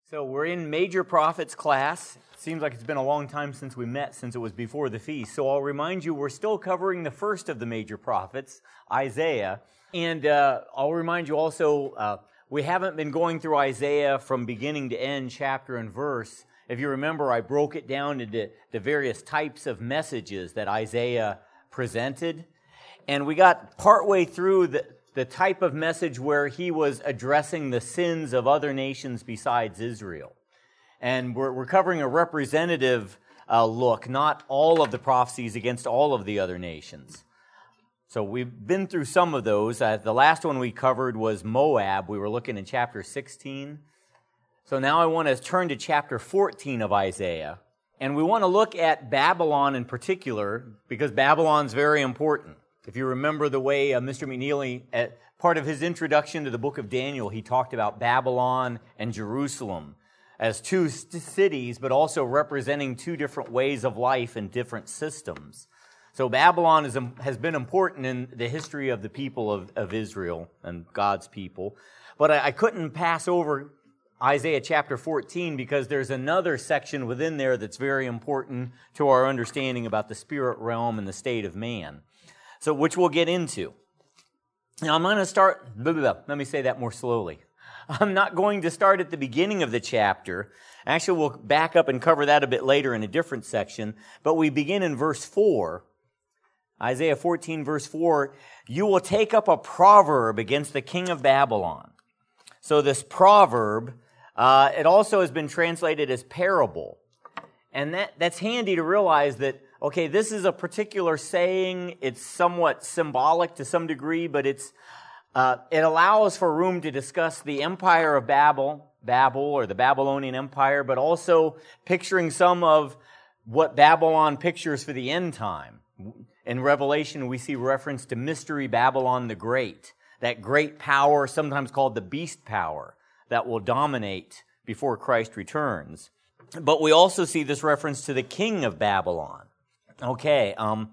So we're in Major Prophets class. It seems like it's been a long time since we met, since it was before the feast. So I'll remind you, we're still covering the first of the major prophets, Isaiah. And I'll remind you also, we haven't been going through Isaiah from beginning to end, chapter and verse. If you remember, I broke it down into the various types of messages that Isaiah presented. And we got partway through the type of message where he was addressing the sins of other nations besides Israel. And we're covering a representative look, not all of the prophecies against all of the other nations. So we've been through some of those. The last one we covered was Moab. We were looking in chapter 16. So now I want to turn to chapter 14 of Isaiah. And we want to look at Babylon in particular, because Babylon's very important. If you remember the way Mr. McNeely, at part of his introduction to the book of Daniel, he talked about Babylon and Jerusalem as two cities, but also representing two different ways of life and different systems. So Babylon has been important in the history of the people of Israel and God's people. But I couldn't pass over Isaiah chapter 14 because there's another section within there that's very important to our understanding about the spirit realm and the state of man. So, which we'll get into. Now, I'm going to start, let me say that more slowly. I'm not going to start at the beginning of the chapter. Actually, we'll back up and cover that a bit later in a different section. But we begin in verse 4. Isaiah 14, verse 4. You will take up a proverb against the king of Babylon. So this proverb, it also has been translated as parable. And that's handy to realize that, okay, this is a particular saying. It's somewhat symbolic to some degree, but it allows for room to discuss the empire of Babel or the Babylonian Empire, but also picturing some of what Babylon pictures for the end time. In Revelation, we see reference to Mystery Babylon the Great, that great power, sometimes called the beast power, that will dominate before Christ returns. But we also see this reference to the king of Babylon. Okay,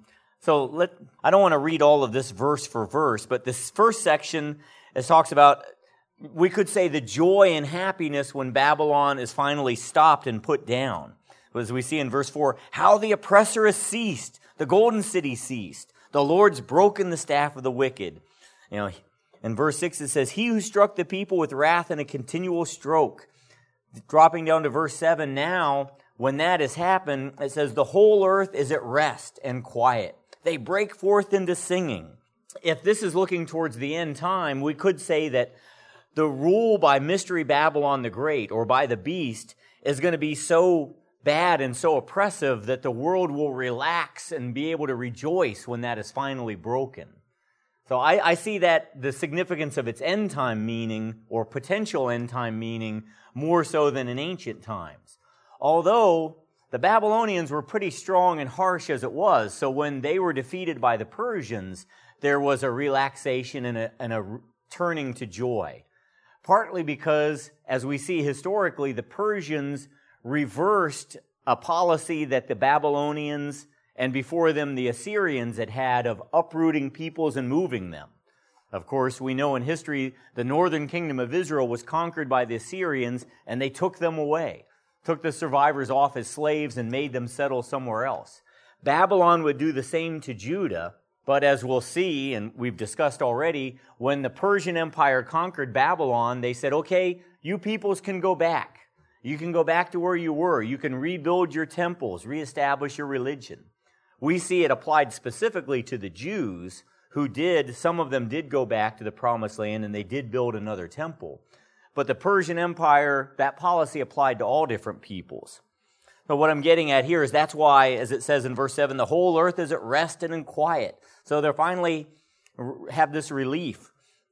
so I don't want to read all of this verse for verse, but this first section, it talks about, we could say, the joy and happiness when Babylon is finally stopped and put down. As we see in verse 4, how the oppressor has ceased, the golden city ceased, the Lord's broken the staff of the wicked. You know, in verse 6 it says, he who struck the people with wrath and a continual stroke. Dropping down to verse 7 now, when that has happened, it says, the whole earth is at rest and quiet. They break forth into singing. If this is looking towards the end time, we could say that the rule by Mystery Babylon the Great, or by the beast, is going to be so bad and so oppressive that the world will relax and be able to rejoice when that is finally broken. So I see that the significance of its end time meaning, or potential end time meaning, more so than in ancient times. Although the Babylonians were pretty strong and harsh as it was, so when they were defeated by the Persians, there was a relaxation and a turning to joy. Partly because, as we see historically, the Persians reversed a policy that the Babylonians and before them the Assyrians had of uprooting peoples and moving them. Of course, we know in history the northern kingdom of Israel was conquered by the Assyrians, and they took them away, took the survivors off as slaves and made them settle somewhere else. Babylon would do the same to Judah, but as we'll see, and we've discussed already, when the Persian Empire conquered Babylon, they said, okay, you peoples can go back. You can go back to where you were. You can rebuild your temples, reestablish your religion. We see it applied specifically to the Jews, who some of them did go back to the Promised Land, and they did build another temple. But the Persian Empire, that policy applied to all different peoples. So what I'm getting at here is that's why, as it says in verse 7, the whole earth is at rest and in quiet. So they finally have this relief.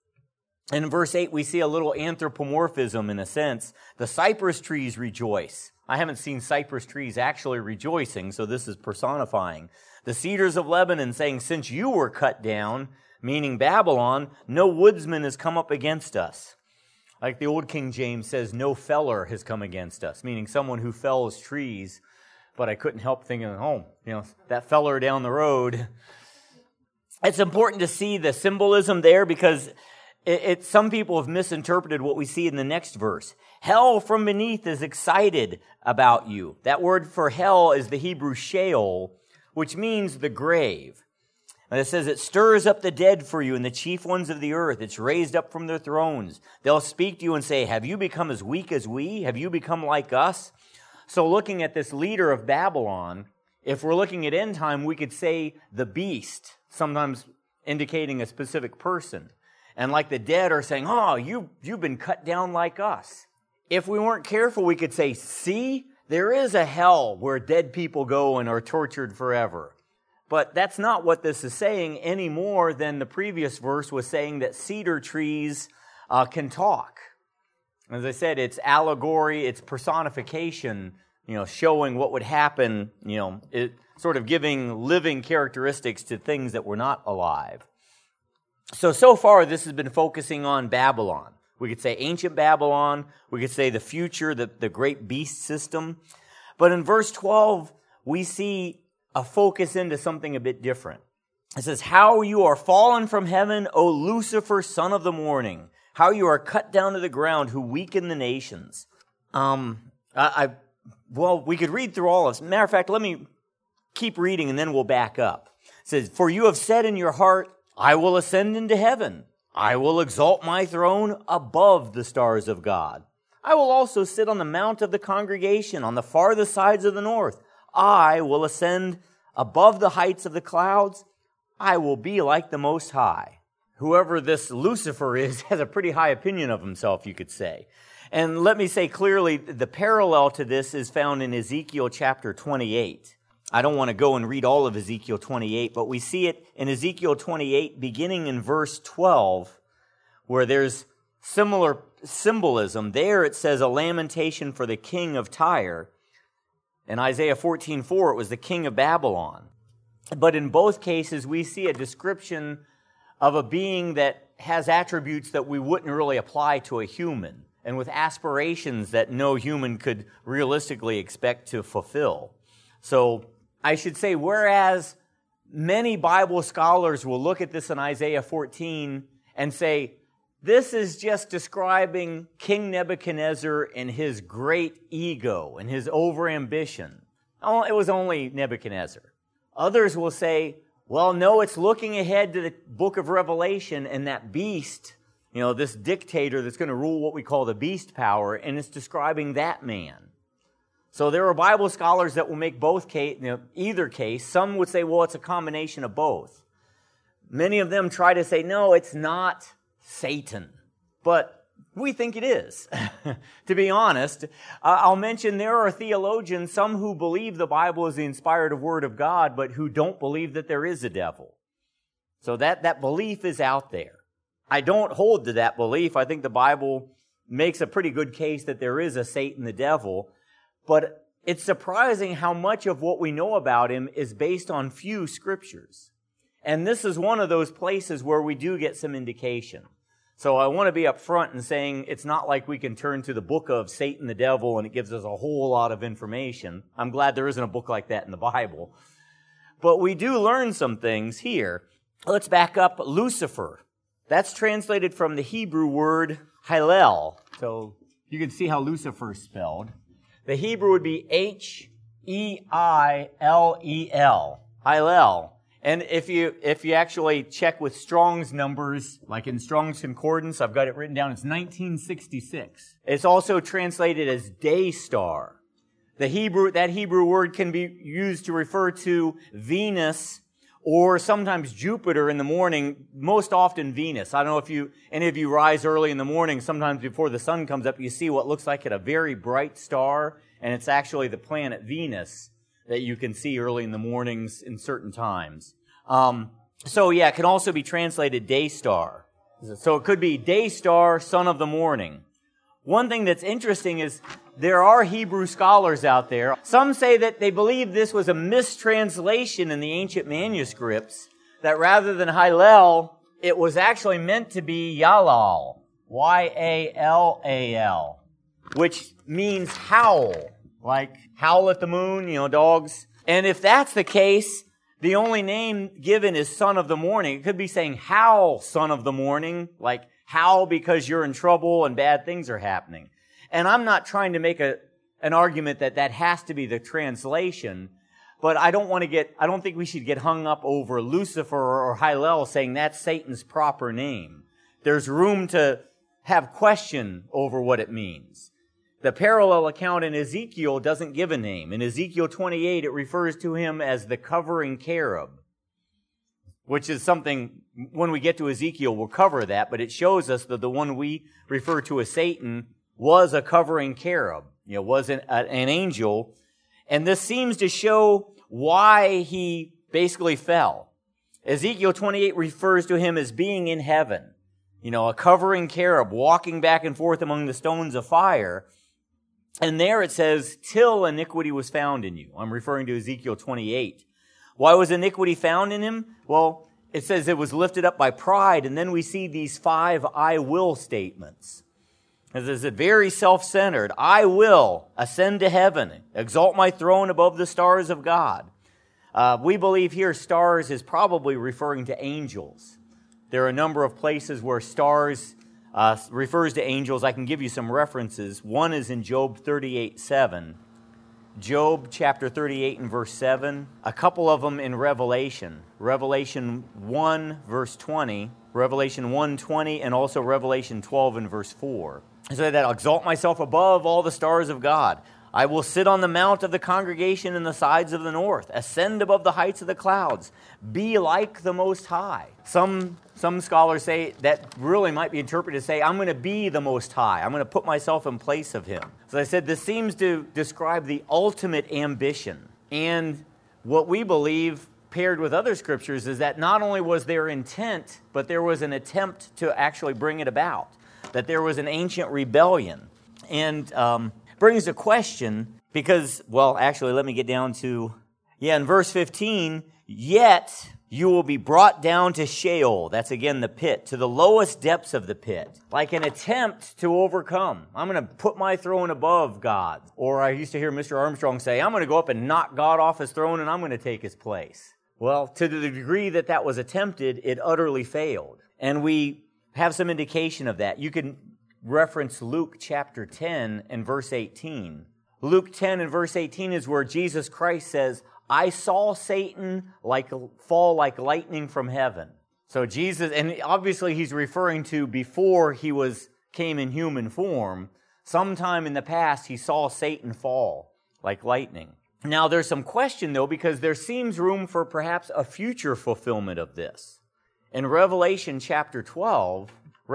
In verse 8, we see a little anthropomorphism in a sense. The cypress trees rejoice. I haven't seen cypress trees actually rejoicing, so this is personifying. The cedars of Lebanon saying, since you were cut down, meaning Babylon, no woodsman has come up against us. Like the old King James says, no feller has come against us, meaning someone who fells trees. But I couldn't help thinking, that feller down the road. It's important to see the symbolism there because Some people have misinterpreted what we see in the next verse. Hell from beneath is excited about you. That word for hell is the Hebrew Sheol, which means the grave. And it says it stirs up the dead for you and the chief ones of the earth. It's raised up from their thrones. They'll speak to you and say, have you become as weak as we? Have you become like us? So looking at this leader of Babylon, if we're looking at end time, we could say the beast, sometimes indicating a specific person. And like the dead are saying, oh, you've been cut down like us. If we weren't careful, we could say, see, there is a hell where dead people go and are tortured forever. But that's not what this is saying any more than the previous verse was saying that cedar trees can talk. As I said, it's allegory, it's personification, showing what would happen, it sort of giving living characteristics to things that were not alive. So far, this has been focusing on Babylon. We could say ancient Babylon. We could say the future, the great beast system. But in verse 12, we see a focus into something a bit different. It says, how you are fallen from heaven, O Lucifer, son of the morning. How you are cut down to the ground, who weaken the nations. We could read through all of this. Matter of fact, let me keep reading and then we'll back up. It says, for you have said in your heart, I will ascend into heaven. I will exalt my throne above the stars of God. I will also sit on the mount of the congregation on the farthest sides of the north. I will ascend above the heights of the clouds. I will be like the Most High. Whoever this Lucifer is has a pretty high opinion of himself, you could say. And let me say clearly, the parallel to this is found in Ezekiel chapter 28. I don't want to go and read all of Ezekiel 28, but we see it in Ezekiel 28 beginning in verse 12, where there's similar symbolism. There it says a lamentation for the king of Tyre. In Isaiah 14:4, it was the king of Babylon. But in both cases, we see a description of a being that has attributes that we wouldn't really apply to a human, and with aspirations that no human could realistically expect to fulfill. So I should say, whereas many Bible scholars will look at this in Isaiah 14 and say, this is just describing King Nebuchadnezzar and his great ego and his overambition. Oh, it was only Nebuchadnezzar. Others will say, well, no, it's looking ahead to the book of Revelation and that beast, this dictator that's going to rule what we call the beast power, and it's describing that man. So there are Bible scholars that will make either case. Some would say, well, it's a combination of both. Many of them try to say, no, it's not Satan. But we think it is. To be honest, I'll mention there are theologians, some who believe the Bible is the inspired word of God, but who don't believe that there is a devil. So that belief is out there. I don't hold to that belief. I think the Bible makes a pretty good case that there is a Satan, the devil. But it's surprising how much of what we know about him is based on few scriptures. And this is one of those places where we do get some indication. So I want to be upfront in saying it's not like we can turn to the book of Satan the devil and it gives us a whole lot of information. I'm glad there isn't a book like that in the Bible. But we do learn some things here. Let's back up. Lucifer. That's translated from the Hebrew word Hillel. So you can see how Lucifer is spelled. The Hebrew would be H-E-I-L-E-L. Hillel. And if you actually check with Strong's numbers, like in Strong's Concordance, I've got it written down, it's 1966. It's also translated as day star. That Hebrew word can be used to refer to Venus or sometimes Jupiter in the morning, most often Venus. I don't know if any of you rise early in the morning, sometimes before the sun comes up, you see what looks like a very bright star, and it's actually the planet Venus that you can see early in the mornings in certain times. It can also be translated day star. So it could be day star, son of the morning. One thing that's interesting is there are Hebrew scholars out there. Some say that they believe this was a mistranslation in the ancient manuscripts, that rather than Hillel, it was actually meant to be Yalal, Y-A-L-A-L, which means howl, like howl at the moon, dogs. And if that's the case, the only name given is son of the morning. It could be saying howl, son of the morning, like How? Because you're in trouble and bad things are happening. And I'm not trying to make an argument that has to be the translation, but I don't think we should get hung up over Lucifer or Hillel saying that's Satan's proper name. There's room to have question over what it means. The parallel account in Ezekiel doesn't give a name. In Ezekiel 28, it refers to him as the covering cherub, which is something, when we get to Ezekiel, we'll cover that, but it shows us that the one we refer to as Satan was a covering cherub, was an angel. And this seems to show why he basically fell. Ezekiel 28 refers to him as being in heaven, a covering cherub walking back and forth among the stones of fire. And there it says, till iniquity was found in you. I'm referring to Ezekiel 28. Why was iniquity found in him? Well, it says it was lifted up by pride, and then we see these 5 I will statements. As is it very self-centered. I will ascend to heaven, exalt my throne above the stars of God. We believe here stars is probably referring to angels. There are a number of places where stars refers to angels. I can give you some references. One is in Job 38:7. Job chapter 38 and verse 7. A couple of them in Revelation. Revelation 1 verse 20. Revelation 1:20 and also Revelation 12 and verse 4. I say that I'll exalt myself above all the stars of God. I will sit on the mount of the congregation in the sides of the north, ascend above the heights of the clouds, be like the Most High. Some scholars say that really might be interpreted to say, I'm going to be the Most High. I'm going to put myself in place of Him. As I said, this seems to describe the ultimate ambition. And what we believe, paired with other scriptures, is that not only was there intent, but there was an attempt to actually bring it about. That there was an ancient rebellion. And brings a question because, actually, let me get down to, in verse 15, yet you will be brought down to Sheol. That's again the pit, to the lowest depths of the pit, like an attempt to overcome. I'm going to put my throne above God. Or I used to hear Mr. Armstrong say, I'm going to go up and knock God off his throne and I'm going to take his place. Well, to the degree that was attempted, it utterly failed. And we have some indication of that. You can reference Luke chapter 10 and verse 18. Luke 10 and verse 18 is where Jesus Christ says, I saw Satan fall like lightning from heaven. So Jesus, and obviously he's referring to before he came in human form, sometime in the past he saw Satan fall like lightning. Now there's some question though, because there seems room for perhaps a future fulfillment of this. In Revelation chapter 12,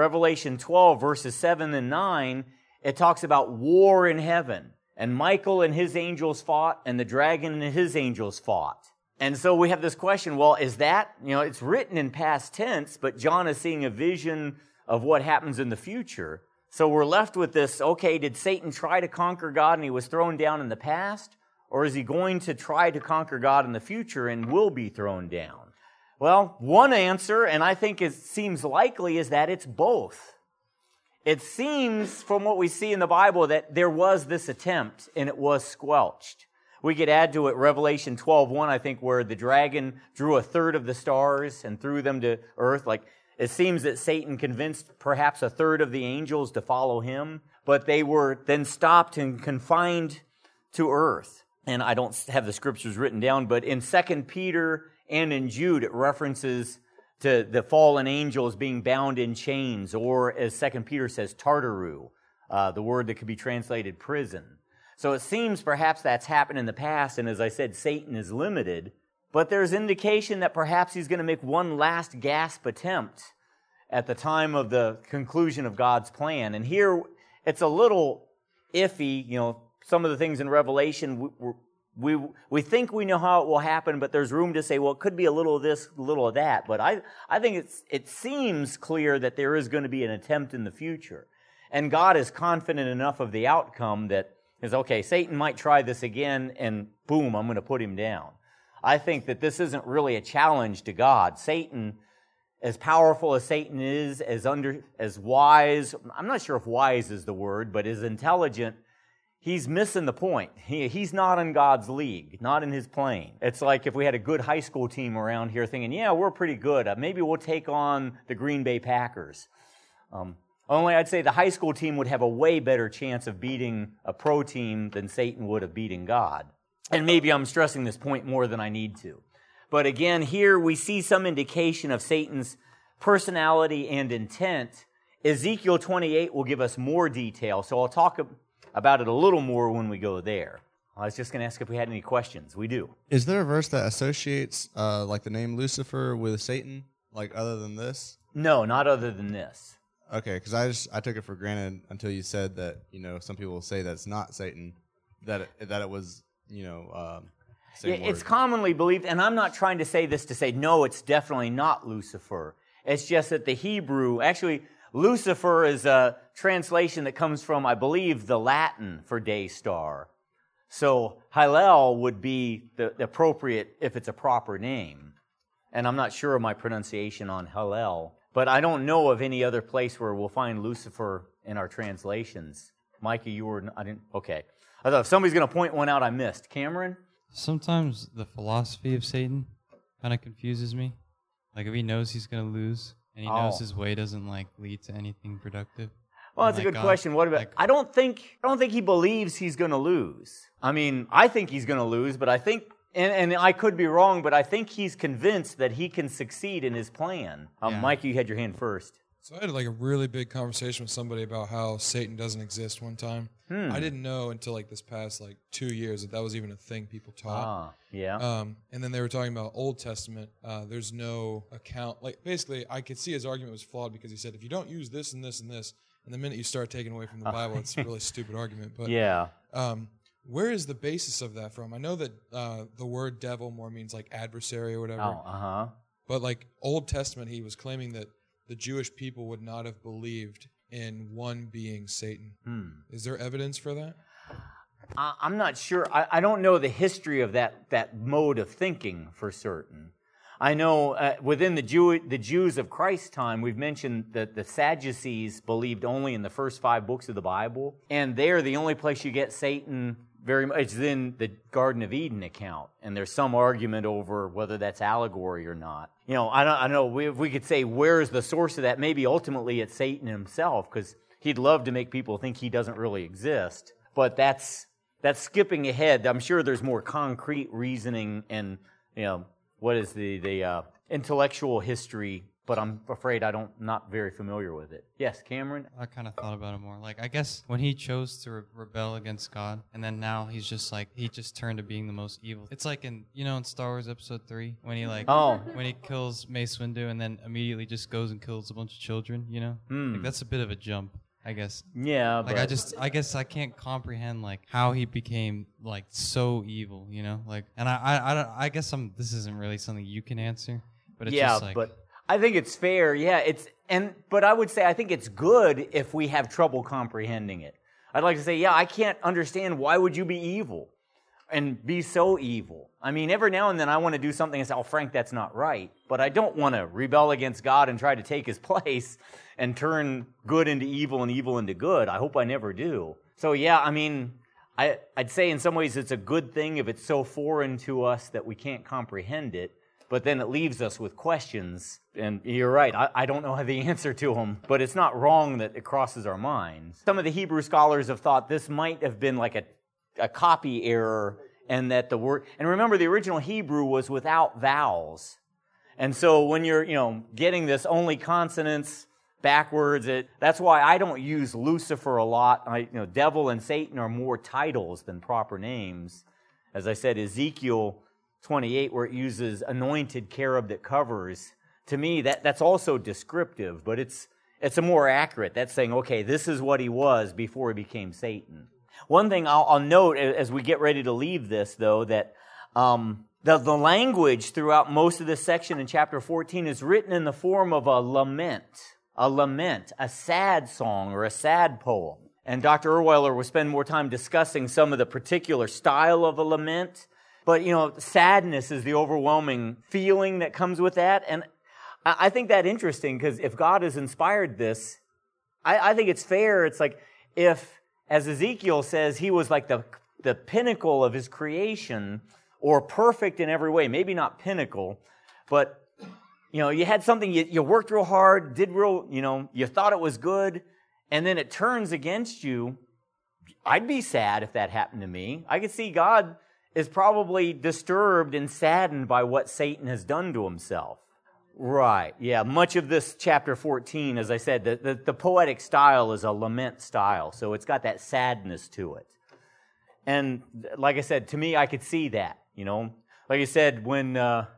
verses 7 and 9, it talks about war in heaven. And Michael and his angels fought, and the dragon and his angels fought. And so we have this question, is that, it's written in past tense, but John is seeing a vision of what happens in the future. So we're left with this, did Satan try to conquer God and he was thrown down in the past? Or is he going to try to conquer God in the future and will be thrown down? Well, one answer, and I think it seems likely, is that it's both. It seems, from what we see in the Bible, that there was this attempt, and it was squelched. We could add to it Revelation 12:1, I think, where the dragon drew a third of the stars and threw them to earth. It seems that Satan convinced perhaps a third of the angels to follow him, but they were then stopped and confined to earth. And I don't have the scriptures written down, but in 2 Peter and in Jude, it references to the fallen angels being bound in chains, or as 2 Peter says, Tartaru, the word that could be translated prison. So it seems perhaps that's happened in the past, and as I said, Satan is limited, but there's indication that perhaps he's going to make one last gasp attempt at the time of the conclusion of God's plan. And here, it's a little iffy, some of the things in Revelation, we think we know how it will happen, but there's room to say, it could be a little of this, a little of that. But I think it seems clear that there is going to be an attempt in the future. And God is confident enough of the outcome that is, Satan might try this again, and boom, I'm going to put him down. I think that this isn't really a challenge to God. Satan, as powerful as Satan is, as wise, I'm not sure if wise is the word, but as intelligent, he's missing the point. He's not in God's league, not in his plane. It's like if we had a good high school team around here thinking, we're pretty good. Maybe we'll take on the Green Bay Packers. Only I'd say the high school team would have a way better chance of beating a pro team than Satan would of beating God. And maybe I'm stressing this point more than I need to. But again, here we see some indication of Satan's personality and intent. Ezekiel 28 will give us more detail, so I'll talk about it a little more when we go there. I was just going to ask if we had any questions. We do. Is there a verse that associates like the name Lucifer with Satan, like other than this? No, not other than this. Okay, because I took it for granted until you said that, some people will say that it's not Satan, that it was, same word. It's commonly believed, and I'm not trying to say this to say, no, it's definitely not Lucifer. It's just that the Hebrew, actually, Lucifer is a translation that comes from, I believe, the Latin for day star. So Hillel would be the appropriate, if it's a proper name. And I'm not sure of my pronunciation on Hillel. But I don't know of any other place where we'll find Lucifer in our translations. Micah, okay. I thought if somebody's going to point one out, I missed. Cameron? Sometimes the philosophy of Satan kind of confuses me. Like if he knows he's going to lose, and he knows his way doesn't lead to anything productive. Well, that's a good question. What about? I don't think he believes he's going to lose. I mean, I think he's going to lose, but I think. And I could be wrong, but I think he's convinced that he can succeed in his plan. Mike, you had your hand first. So I had a really big conversation with somebody about how Satan doesn't exist one time. I didn't know until this past 2 years that was even a thing people taught. Yeah. And then they were talking about Old Testament. There's no account. Basically, I could see his argument was flawed because he said if you don't use this and this and this, and the minute you start taking away from the Bible, it's a really stupid argument. But yeah. Where is the basis of that from? I know that the word devil more means adversary or whatever. But Old Testament, he was claiming that the Jewish people would not have believed in one being Satan. Is there evidence for that? I'm not sure. I don't know the history of that mode of thinking for certain. I know within the Jews of Christ's time, we've mentioned that the Sadducees believed only in the first 5 books of the Bible, and they're the only place you get Satan very much. It's in the Garden of Eden account, and there's some argument over whether that's allegory or not. I know we could say where's the source of that. Maybe ultimately it's Satan himself, because he'd love to make people think he doesn't really exist. But that's skipping ahead. I'm sure there's more concrete reasoning and what is the intellectual history, but I'm afraid not very familiar with it. Yes, Cameron? I kind of thought about it more. I guess when he chose to rebel against God, and then now he's just he just turned to being the most evil. It's in Star Wars Episode 3, when he when he kills Mace Windu and then immediately just goes and kills a bunch of children, that's a bit of a jump, I guess. Yeah, but I guess I can't comprehend how he became so evil, and I guess this isn't really something you can answer, but it's but I think it's fair. Yeah, but I would say I think it's good if we have trouble comprehending it. I'd like to say, I can't understand why would you be evil and be so evil. I mean, every now and then I want to do something and say, Frank, that's not right. But I don't want to rebel against God and try to take his place and turn good into evil and evil into good. I hope I never do. So I mean, I'd say in some ways it's a good thing if it's so foreign to us that we can't comprehend it. But then it leaves us with questions, and you're right, I don't know the answer to them, but it's not wrong that it crosses our minds. Some of the Hebrew scholars have thought this might have been a copy error, and that the word, and remember the original Hebrew was without vowels. And so when you're, getting this only consonants backwards, that's why I don't use Lucifer a lot. Devil and Satan are more titles than proper names. As I said, Ezekiel 28, where it uses anointed cherub that covers, to me that's also descriptive, but it's a more accurate. That's saying, okay, this is what he was before he became Satan. One thing I'll note as we get ready to leave this, though, that the language throughout most of this section in chapter 14 is written in the form of a lament, a sad song or a sad poem. And Dr. Erweiler will spend more time discussing some of the particular style of a lament. But, sadness is the overwhelming feeling that comes with that. And I think that interesting, because if God has inspired this, I think it's fair. It's if, as Ezekiel says, he was the pinnacle of his creation, or perfect in every way. Maybe not pinnacle, but, you had something, you worked real hard, did real, you thought it was good, and then it turns against you. I'd be sad if that happened to me. I could see God is probably disturbed and saddened by what Satan has done to himself. Right, yeah. Much of this chapter 14, as I said, the poetic style is a lament style, so it's got that sadness to it. And like I said, to me, I could see that, Like I said, when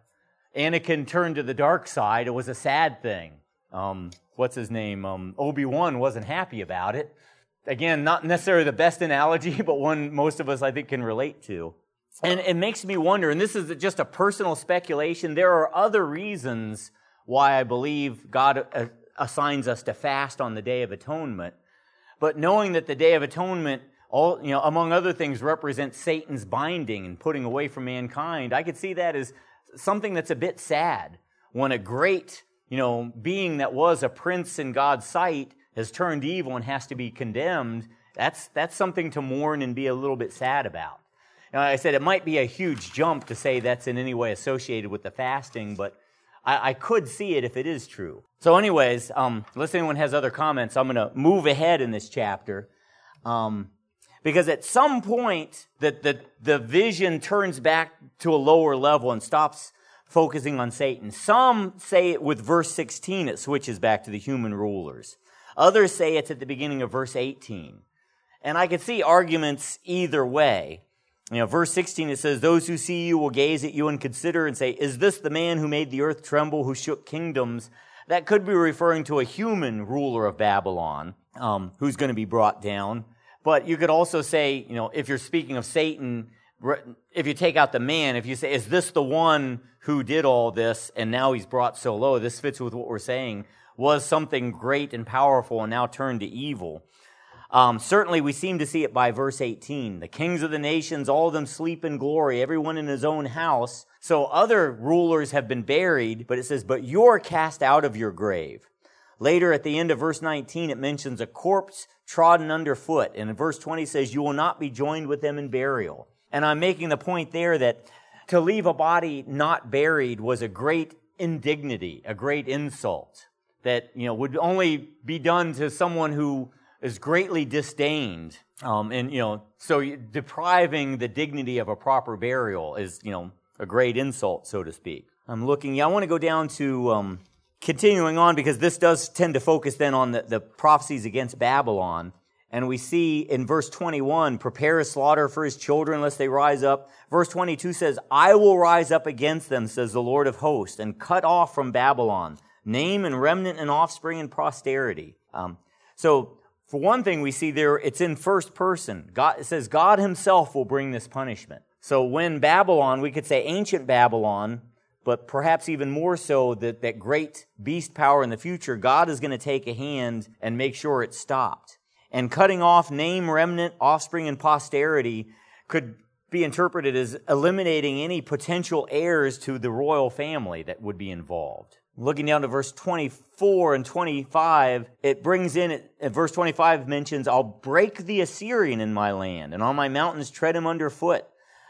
Anakin turned to the dark side, it was a sad thing. What's his name? Obi-Wan wasn't happy about it. Again, not necessarily the best analogy, but one most of us, I think, can relate to. And it makes me wonder, and this is just a personal speculation, there are other reasons why I believe God assigns us to fast on the Day of Atonement. But knowing that the Day of Atonement, among other things, represents Satan's binding and putting away from mankind, I could see that as something that's a bit sad. When a great, being that was a prince in God's sight has turned evil and has to be condemned, that's something to mourn and be a little bit sad about. I said it might be a huge jump to say that's in any way associated with the fasting, but I could see it if it is true. So anyways, unless anyone has other comments, I'm going to move ahead in this chapter. Because at some point, the vision turns back to a lower level and stops focusing on Satan. Some say it with verse 16, it switches back to the human rulers. Others say it's at the beginning of verse 18. And I could see arguments either way. Verse 16, it says, "Those who see you will gaze at you and consider and say, 'Is this the man who made the earth tremble, who shook kingdoms?'" That could be referring to a human ruler of Babylon who's going to be brought down. But you could also say, if you're speaking of Satan, if you take out the man, if you say, "Is this the one who did all this and now he's brought so low?" This fits with what we're saying. Was something great and powerful and now turned to evil. Certainly, we seem to see it by verse 18. "The kings of the nations, all of them sleep in glory, everyone in his own house." So other rulers have been buried, but it says, "But you're cast out of your grave." Later, at the end of verse 19, it mentions a corpse trodden underfoot. And in verse 20 says, "You will not be joined with them in burial." And I'm making the point there that to leave a body not buried was a great indignity, a great insult that, would only be done to someone who is greatly disdained. So depriving the dignity of a proper burial is, a great insult, so to speak. I want to go down to, continuing on, because this does tend to focus then on the prophecies against Babylon. And we see in verse 21, "Prepare a slaughter for his children, lest they rise up." Verse 22 says, "I will rise up against them, says the Lord of hosts, and cut off from Babylon name and remnant and offspring and posterity." So, for one thing, we see there, it's in first person. It says God himself will bring this punishment. So when Babylon, we could say ancient Babylon, but perhaps even more so that great beast power in the future, God is going to take a hand and make sure it's stopped. And cutting off name, remnant, offspring, and posterity could be interpreted as eliminating any potential heirs to the royal family that would be involved. Looking down to verse 24 and 25, it brings in, verse 25 mentions, "I'll break the Assyrian in my land, and on my mountains tread him underfoot."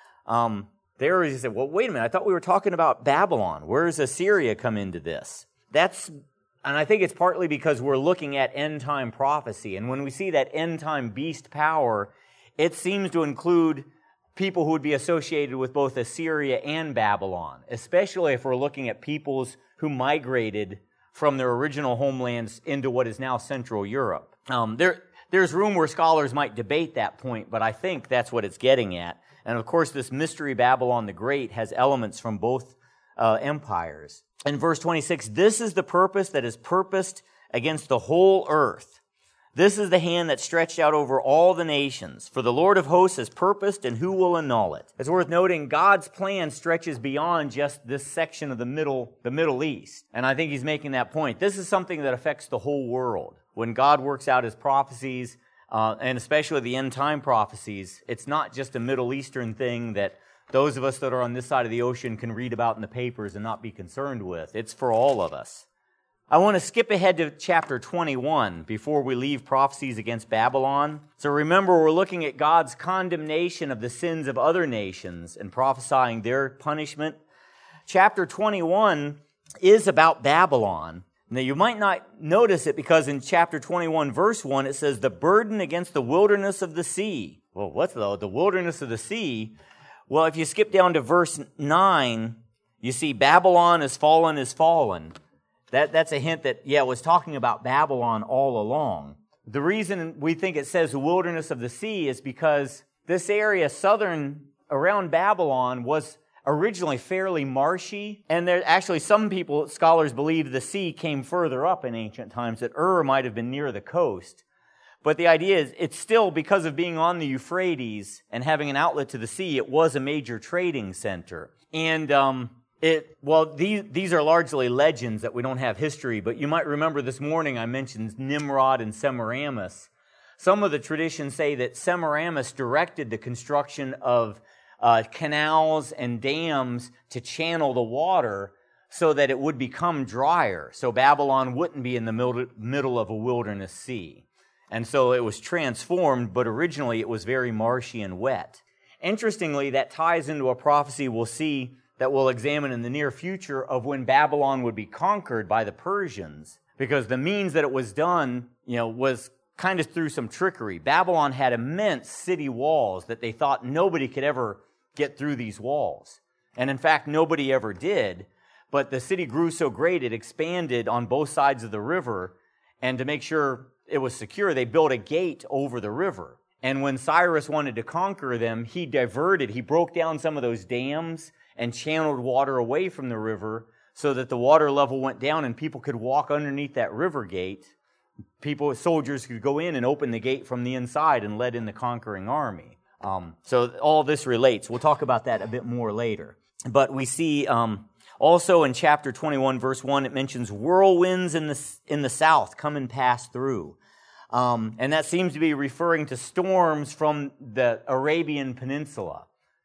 There you say, well, wait a minute, I thought we were talking about Babylon. Where does Assyria come into this? And I think it's partly because we're looking at end-time prophecy, and when we see that end-time beast power, it seems to include people who would be associated with both Assyria and Babylon, especially if we're looking at peoples who migrated from their original homelands into what is now Central Europe. There's room where scholars might debate that point, but I think that's what it's getting at. And of course, this mystery Babylon the Great has elements from both empires. In verse 26, "This is the purpose that is purposed against the whole earth. This is the hand that stretched out over all the nations. For the Lord of hosts has purposed, and who will annul it?" It's worth noting God's plan stretches beyond just this section of the Middle East. And I think he's making that point. This is something that affects the whole world. When God works out his prophecies, and especially the end-time prophecies, it's not just a Middle Eastern thing that those of us that are on this side of the ocean can read about in the papers and not be concerned with. It's for all of us. I want to skip ahead to chapter 21 before we leave prophecies against Babylon. So remember, we're looking at God's condemnation of the sins of other nations and prophesying their punishment. Chapter 21 is about Babylon. Now, you might not notice it because in chapter 21, verse 1, it says, the burden against the wilderness of the sea. Well, what's the wilderness of the sea? Well, if you skip down to verse 9, you see Babylon is fallen, is fallen. That's a hint that, it was talking about Babylon all along. The reason we think it says the wilderness of the sea is because this area southern around Babylon was originally fairly marshy, and there actually some scholars believe the sea came further up in ancient times, that Ur might have been near the coast. But the idea is, it's still, because of being on the Euphrates and having an outlet to the sea, it was a major trading center. And these are largely legends that we don't have history, but you might remember this morning I mentioned Nimrod and Semiramis. Some of the traditions say that Semiramis directed the construction of canals and dams to channel the water so that it would become drier, so Babylon wouldn't be in the middle of a wilderness sea. And so it was transformed, but originally it was very marshy and wet. Interestingly, that ties into a prophecy we'll see that we'll examine in the near future of when Babylon would be conquered by the Persians, because the means that it was done, was kind of through some trickery. Babylon had immense city walls that they thought nobody could ever get through these walls. And in fact, nobody ever did. But the city grew so great, it expanded on both sides of the river. And to make sure it was secure, they built a gate over the river. And when Cyrus wanted to conquer them, he broke down some of those dams and channeled water away from the river so that the water level went down and people could walk underneath that river gate. Soldiers could go in and open the gate from the inside and let in the conquering army. So all this relates. We'll talk about that a bit more later. But we see also in chapter 21, verse 1, it mentions whirlwinds in the south come and pass through. And that seems to be referring to storms from the Arabian Peninsula.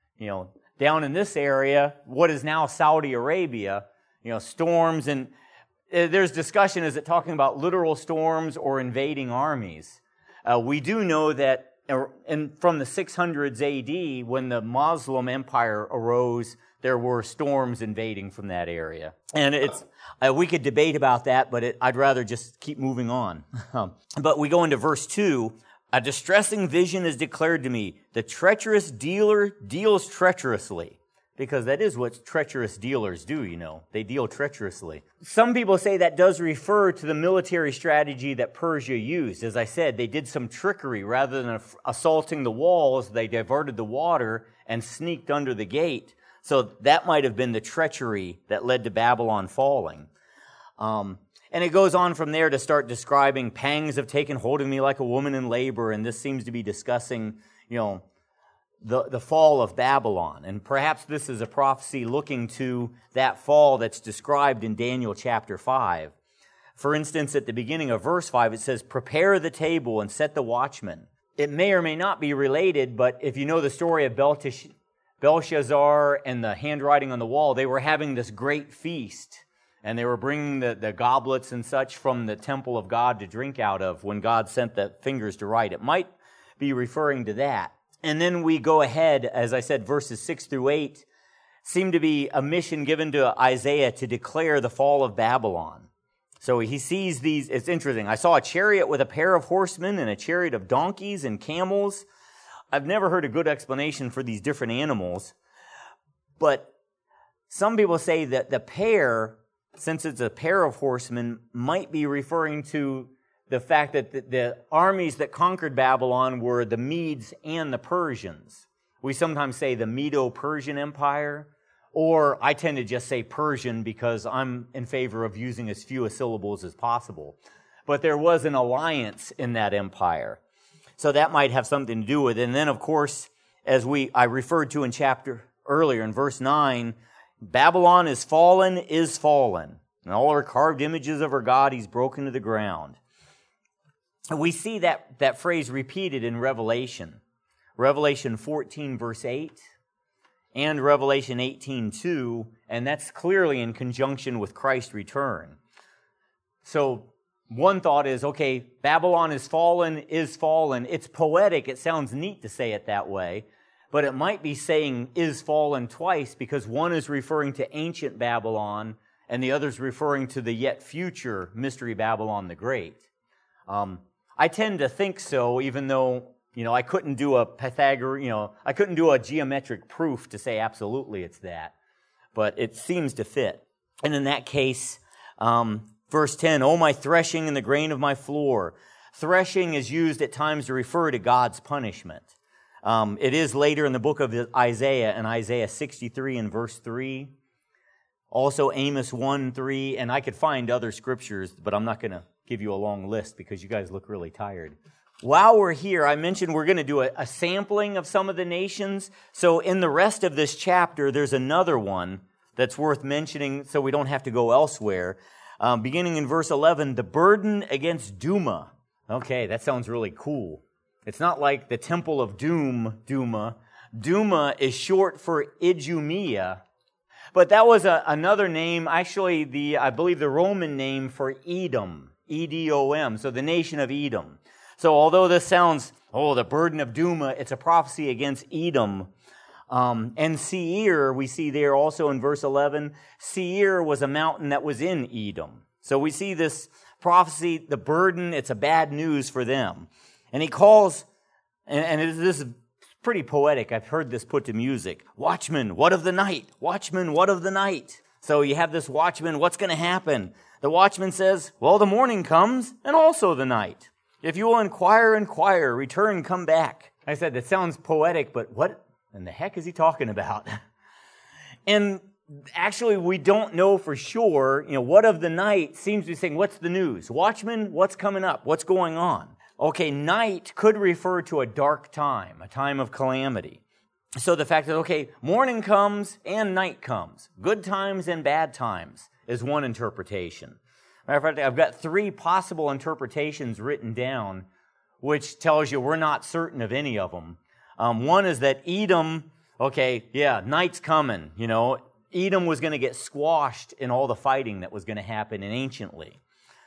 Down in this area, what is now Saudi Arabia, storms, and there's discussion, is it talking about literal storms or invading armies? We do know that from the 600s AD, when the Muslim empire arose, there were storms invading from that area. And we could debate about that, but I'd rather just keep moving on. But we go into verse 2. A distressing vision is declared to me. The treacherous dealer deals treacherously. Because that is what treacherous dealers do, They deal treacherously. Some people say that does refer to the military strategy that Persia used. As I said, they did some trickery. Rather than assaulting the walls, they diverted the water and sneaked under the gate. So that might have been the treachery that led to Babylon falling. And it goes on from there to start describing pangs have taken hold of me like a woman in labor. And this seems to be discussing, the fall of Babylon. And perhaps this is a prophecy looking to that fall that's described in Daniel chapter 5. For instance, at the beginning of verse 5, it says, prepare the table and set the watchman. It may or may not be related, but if you know the story of Belshazzar and the handwriting on the wall, they were having this great feast. And they were bringing the goblets and such from the temple of God to drink out of when God sent the fingers to write. It might be referring to that. And then we go ahead, as I said, verses 6 through 8 seem to be a mission given to Isaiah to declare the fall of Babylon. So he sees these, it's interesting. I saw a chariot with a pair of horsemen and a chariot of donkeys and camels. I've never heard a good explanation for these different animals. But some people say that the pair, since it's a pair of horsemen, might be referring to the fact that the armies that conquered Babylon were the Medes and the Persians. We sometimes say the Medo-Persian Empire, or I tend to just say Persian because I'm in favor of using as few syllables as possible. But there was an alliance in that empire. So that might have something to do with it. And then, of course, as I referred to in chapter earlier, in verse 9, Babylon is fallen, and all her carved images of her God he's broken to the ground. We see that phrase repeated in Revelation 14, verse 8, and Revelation 18:2, and that's clearly in conjunction with Christ's return. So one thought is, okay, Babylon is fallen. It's poetic. It sounds neat to say it that way, but it might be saying is fallen twice because one is referring to ancient Babylon and the other's referring to the yet future Mystery Babylon the Great. I tend to think so, even though, I couldn't do a I couldn't do a geometric proof to say absolutely it's that, but it seems to fit. And in that case, verse 10, "O my threshing and the grain of my floor." Threshing is used at times to refer to God's punishment. It is later in the book of Isaiah, in Isaiah 63 and verse 3. Also Amos 1:3, and I could find other scriptures, but I'm not going to give you a long list because you guys look really tired. While we're here, I mentioned we're going to do a sampling of some of the nations. So in the rest of this chapter, there's another one that's worth mentioning so we don't have to go elsewhere. Beginning in verse 11, the burden against Duma. Okay, that sounds really cool. It's not like the Temple of Doom, Duma. Duma is short for Idumea, but that was another name, actually I believe the Roman name for Edom, E-D-O-M, so the nation of Edom. So although this sounds, the burden of Duma, it's a prophecy against Edom. And Seir, we see there also in verse 11, Seir was a mountain that was in Edom. So we see this prophecy, the burden, it's a bad news for them. And he calls, and this is pretty poetic, I've heard this put to music, "Watchman, what of the night? Watchman, what of the night?" So you have this watchman, what's going to happen? The watchman says, "Well, the morning comes, and also the night. If you will inquire, return, come back." I said, that sounds poetic, but what in the heck is he talking about? And actually, we don't know for sure, what of the night seems to be saying, what's the news? Watchman, what's coming up? What's going on? Okay, night could refer to a dark time, a time of calamity. So the fact that, morning comes and night comes. Good times and bad times is one interpretation. Matter of fact, I've got 3 possible interpretations written down, which tells you we're not certain of any of them. One is that Edom, night's coming, Edom was going to get squashed in all the fighting that was going to happen anciently.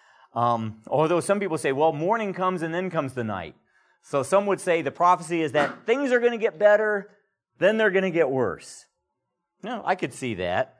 Although some people say, morning comes and then comes the night. So some would say the prophecy is that things are going to get better, then they're going to get worse. I could see that.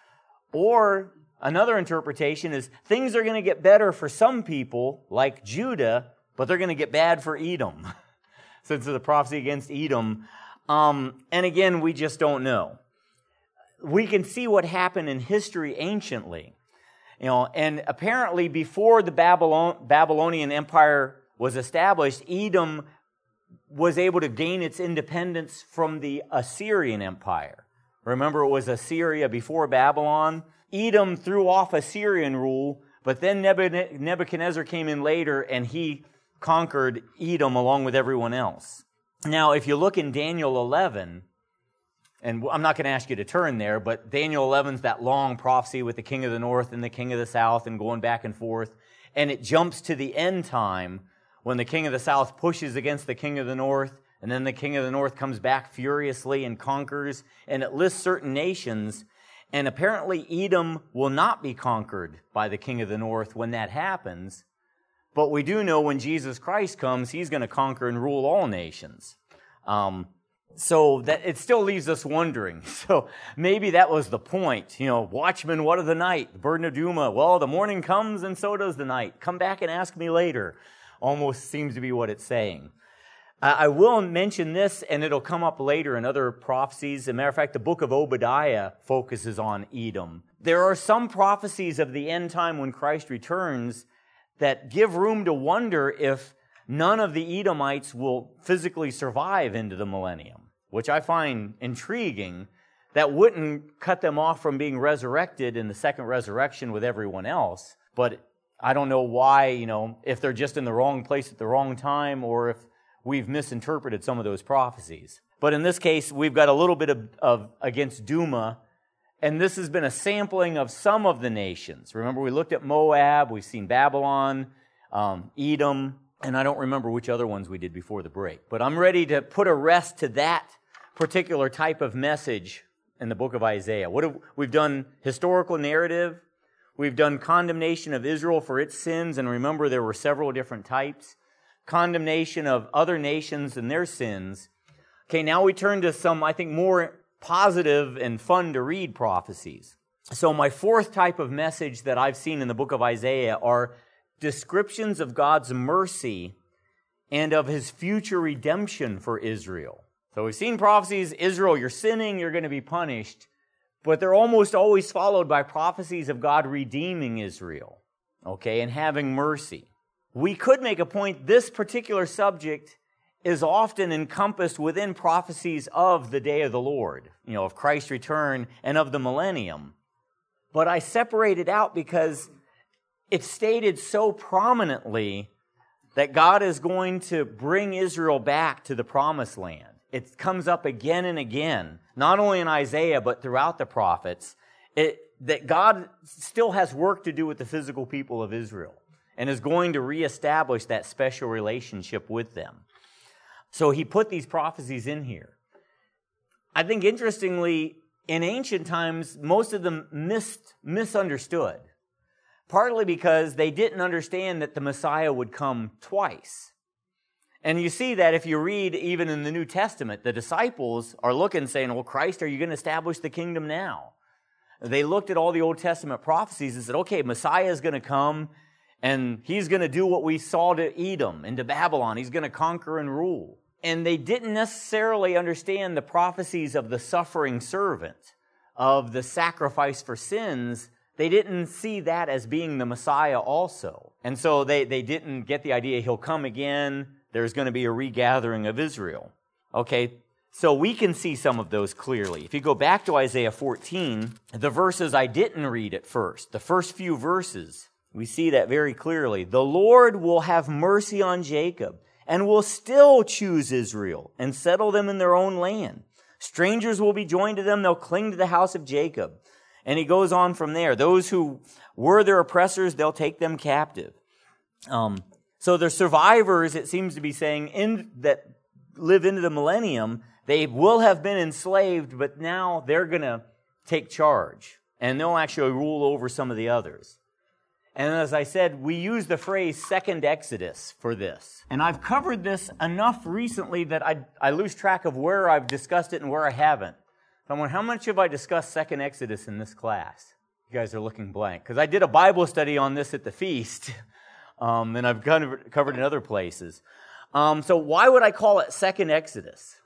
Or another interpretation is things are going to get better for some people, like Judah, but they're going to get bad for Edom. Since it's a prophecy against Edom. And again, we just don't know. We can see what happened in history anciently. And apparently before the Babylonian Empire was established, Edom was able to gain its independence from the Assyrian Empire. Remember, it was Assyria before Babylon. Edom threw off Assyrian rule, but then Nebuchadnezzar came in later and he conquered Edom along with everyone else. Now, if you look in Daniel 11, and I'm not going to ask you to turn there, but Daniel 11 is that long prophecy with the king of the north and the king of the south and going back and forth, and it jumps to the end time when the king of the south pushes against the king of the north, and then the king of the north comes back furiously and conquers, and it lists certain nations, and apparently Edom will not be conquered by the king of the north when that happens. But we do know when Jesus Christ comes, he's going to conquer and rule all nations. So that it still leaves us wondering. So maybe that was the point. Watchman, what of the night? The burden of Duma. Well, the morning comes and so does the night. Come back and ask me later. Almost seems to be what it's saying. I will mention this, and it'll come up later in other prophecies. As a matter of fact, the book of Obadiah focuses on Edom. There are some prophecies of the end time when Christ returns that give room to wonder if none of the Edomites will physically survive into the millennium, which I find intriguing. That wouldn't cut them off from being resurrected in the second resurrection with everyone else. But I don't know why, if they're just in the wrong place at the wrong time or if we've misinterpreted some of those prophecies. But in this case, we've got a little bit of against Duma. And this has been a sampling of some of the nations. Remember, we looked at Moab, we've seen Babylon, Edom, and I don't remember which other ones we did before the break. But I'm ready to put a rest to that particular type of message in the book of Isaiah. We've done historical narrative, we've done condemnation of Israel for its sins, and remember there were several different types. Condemnation of other nations and their sins. Okay, now we turn to some, I think, more positive and fun to read prophecies. So my fourth type of message that I've seen in the book of Isaiah are descriptions of God's mercy and of his future redemption for Israel. So we've seen prophecies, Israel, you're sinning, you're going to be punished, but they're almost always followed by prophecies of God redeeming Israel, okay, and having mercy. We could make a point, this particular subject is often encompassed within prophecies of the day of the Lord, of Christ's return and of the millennium. But I separate it out because it's stated so prominently that God is going to bring Israel back to the promised land. It comes up again and again, not only in Isaiah, but throughout the prophets, that God still has work to do with the physical people of Israel and is going to reestablish that special relationship with them. So he put these prophecies in here. I think, interestingly, in ancient times, most of them misunderstood, partly because they didn't understand that the Messiah would come twice. And you see that if you read even in the New Testament, the disciples are looking saying, well, Christ, are you going to establish the kingdom now? They looked at all the Old Testament prophecies and said, okay, Messiah is going to come and he's going to do what we saw to Edom and to Babylon. He's going to conquer and rule. And they didn't necessarily understand the prophecies of the suffering servant, of the sacrifice for sins. They didn't see that as being the Messiah also. And so they didn't get the idea he'll come again. There's going to be a regathering of Israel. Okay, so we can see some of those clearly. If you go back to Isaiah 14, the verses I didn't read at first, the first few verses, we see that very clearly. The Lord will have mercy on Jacob and will still choose Israel and settle them in their own land. Strangers will be joined to them. They'll cling to the house of Jacob. And he goes on from there. Those who were their oppressors, they'll take them captive. So the survivors, it seems to be saying, that live into the millennium, they will have been enslaved, but now they're going to take charge. And they'll actually rule over some of the others. And as I said, we use the phrase second Exodus for this. And I've covered this enough recently that I lose track of where I've discussed it and where I haven't. So I'm wondering, how much have I discussed second Exodus in this class? You guys are looking blank. Because I did a Bible study on this at the feast. And I've covered in other places. So why would I call it second Exodus?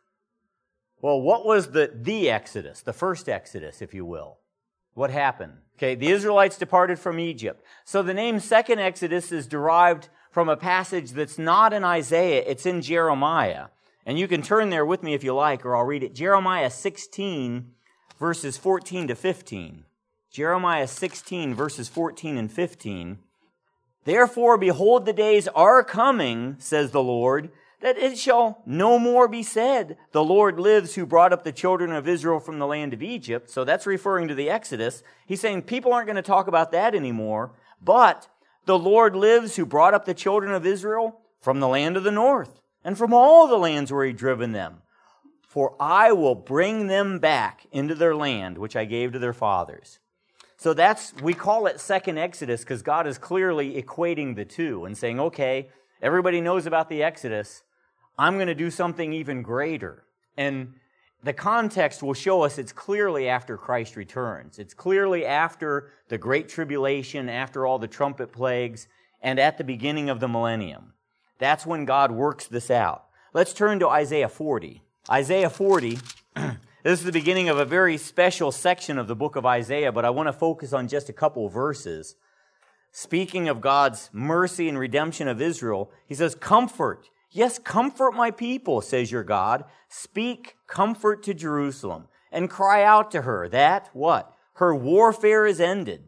Well, what was the Exodus, the first Exodus, if you will? What happened? Okay, the Israelites departed from Egypt. So the name second Exodus is derived from a passage that's not in Isaiah, it's in Jeremiah. And you can turn there with me if you like, or I'll read it. Jeremiah 16, verses 14 to 15. Jeremiah 16, verses 14 and 15. Therefore, behold, the days are coming, says the Lord, that it shall no more be said, the Lord lives who brought up the children of Israel from the land of Egypt. So that's referring to the Exodus. He's saying people aren't going to talk about that anymore, but the Lord lives who brought up the children of Israel from the land of the north and from all the lands where he driven them. For I will bring them back into their land, which I gave to their fathers. So we call it second Exodus because God is clearly equating the two and saying, okay, everybody knows about the Exodus. I'm going to do something even greater. And the context will show us it's clearly after Christ returns. It's clearly after the Great Tribulation, after all the trumpet plagues, and at the beginning of the millennium. That's when God works this out. Let's turn to Isaiah 40. Isaiah 40, this is the beginning of a very special section of the book of Isaiah, but I want to focus on just a couple of verses. Speaking of God's mercy and redemption of Israel, he says, comfort. Yes, comfort my people, says your God. Speak comfort to Jerusalem and cry out to her that, what? Her warfare is ended.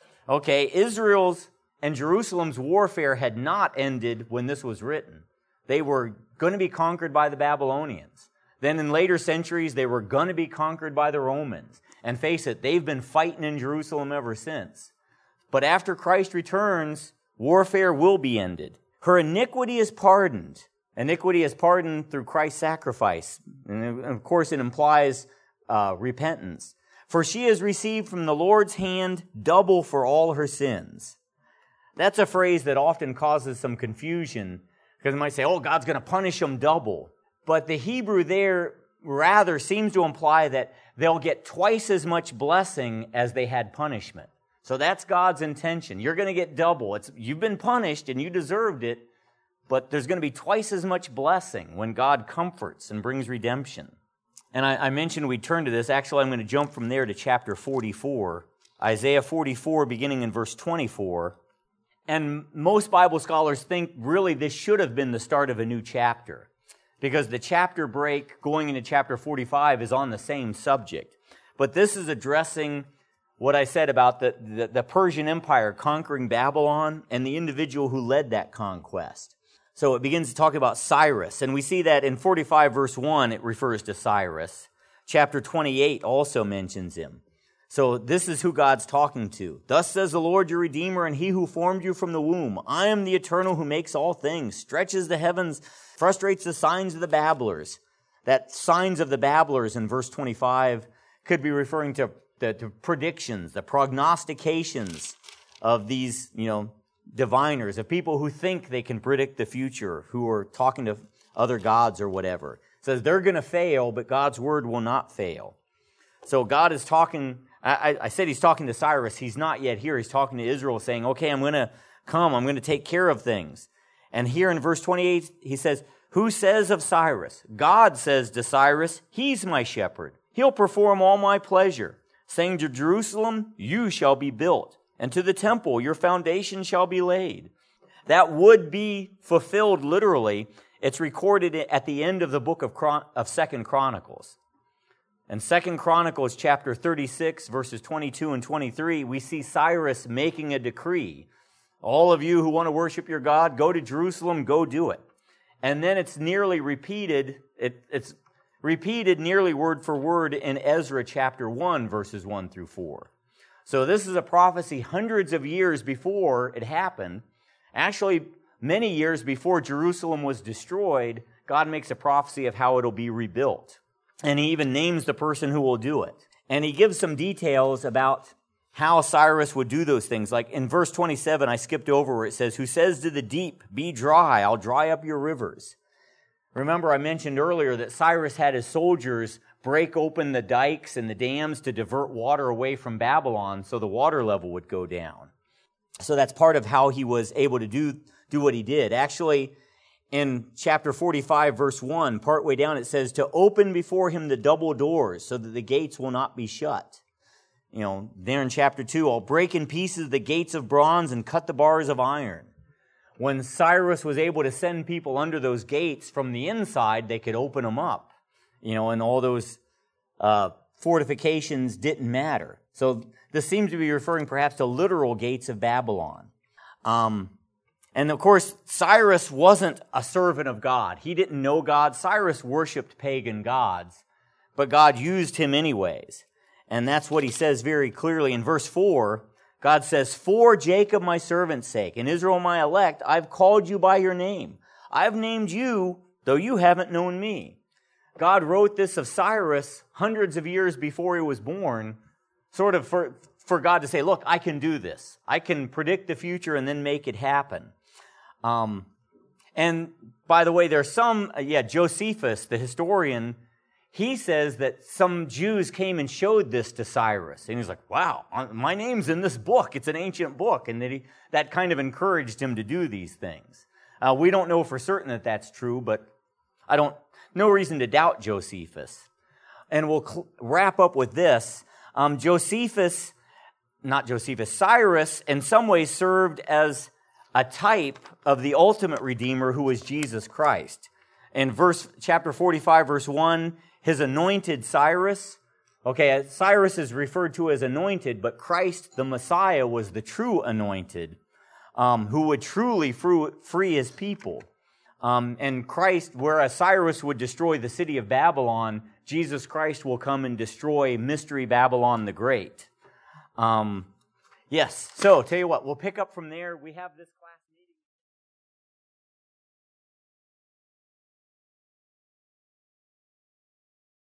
Okay, Israel's and Jerusalem's warfare had not ended when this was written. They were going to be conquered by the Babylonians. Then in later centuries, they were going to be conquered by the Romans. And face it, they've been fighting in Jerusalem ever since. But after Christ returns, warfare will be ended. Her iniquity is pardoned. Iniquity is pardoned through Christ's sacrifice. And of course, it implies repentance. For she has received from the Lord's hand double for all her sins. That's a phrase that often causes some confusion because they might say, oh, God's going to punish them double. But the Hebrew there rather seems to imply that they'll get twice as much blessing as they had punishment. So that's God's intention. You're going to get double. You've been punished and you deserved it, but there's going to be twice as much blessing when God comforts and brings redemption. And I mentioned we'd turn to this. Actually, I'm going to jump from there to chapter 44. Isaiah 44, beginning in verse 24. And most Bible scholars think really this should have been the start of a new chapter, because the chapter break going into chapter 45 is on the same subject. But this is addressing what I said about the Persian Empire conquering Babylon and the individual who led that conquest. So it begins to talk about Cyrus, and we see that in 45 verse 1 it refers to Cyrus. Chapter 28 also mentions him. So this is who God's talking to. Thus says the Lord your Redeemer, and he who formed you from the womb. I am the Eternal who makes all things, stretches the heavens, frustrates the signs of the babblers. That signs of the babblers in verse 25 could be referring to the predictions, the prognostications of these, diviners, of people who think they can predict the future, who are talking to other gods or whatever. It says they're going to fail, but God's word will not fail. So God is talking, I said he's talking to Cyrus. He's not yet here. He's talking to Israel saying, okay, I'm going to come. I'm going to take care of things. And here in verse 28, he says, who says of Cyrus? God says to Cyrus, he's my shepherd. He'll perform all my pleasure. Saying to Jerusalem, you shall be built, and to the temple, your foundation shall be laid. That would be fulfilled literally. It's recorded at the end of the book of 2 Chronicles. In 2 Chronicles chapter 36, verses 22 and 23, we see Cyrus making a decree. All of you who want to worship your God, go to Jerusalem, go do it. And then it's nearly repeated, it's repeated nearly word for word in Ezra chapter 1, verses 1 through 4. So this is a prophecy hundreds of years before it happened. Actually, many years before Jerusalem was destroyed, God makes a prophecy of how it'll be rebuilt. And he even names the person who will do it. And he gives some details about how Cyrus would do those things. Like in verse 27, I skipped over where it says, who says to the deep, be dry, I'll dry up your rivers. Remember, I mentioned earlier that Cyrus had his soldiers break open the dikes and the dams to divert water away from Babylon so the water level would go down. So that's part of how he was able to do what he did. Actually, in chapter 45, verse 1, partway down, it says, to open before him the double doors so that the gates will not be shut. There in chapter 2, I'll break in pieces the gates of bronze and cut the bars of iron. When Cyrus was able to send people under those gates from the inside, they could open them up, and all those fortifications didn't matter. So this seems to be referring perhaps to literal gates of Babylon. And of course, Cyrus wasn't a servant of God. He didn't know God. Cyrus worshipped pagan gods, but God used him anyways. And that's what he says very clearly in verse 4. God says, for Jacob my servant's sake, and Israel my elect, I've called you by your name. I've named you, though you haven't known me. God wrote this of Cyrus hundreds of years before he was born, sort of for God to say, look, I can do this. I can predict the future and then make it happen. And by the way, there's Josephus, the historian, he says that some Jews came and showed this to Cyrus. And he's like, wow, my name's in this book. It's an ancient book. And that kind of encouraged him to do these things. We don't know for certain that that's true, but no reason to doubt Josephus. And we'll wrap up with this. Cyrus in some ways served as a type of the ultimate Redeemer who was Jesus Christ. In chapter 45, verse 1, his anointed Cyrus. Okay, Cyrus is referred to as anointed, but Christ, the Messiah, was the true anointed, who would truly free his people. And Christ, whereas Cyrus would destroy the city of Babylon, Jesus Christ will come and destroy Mystery Babylon the Great. So tell you what, we'll pick up from there. We have this class.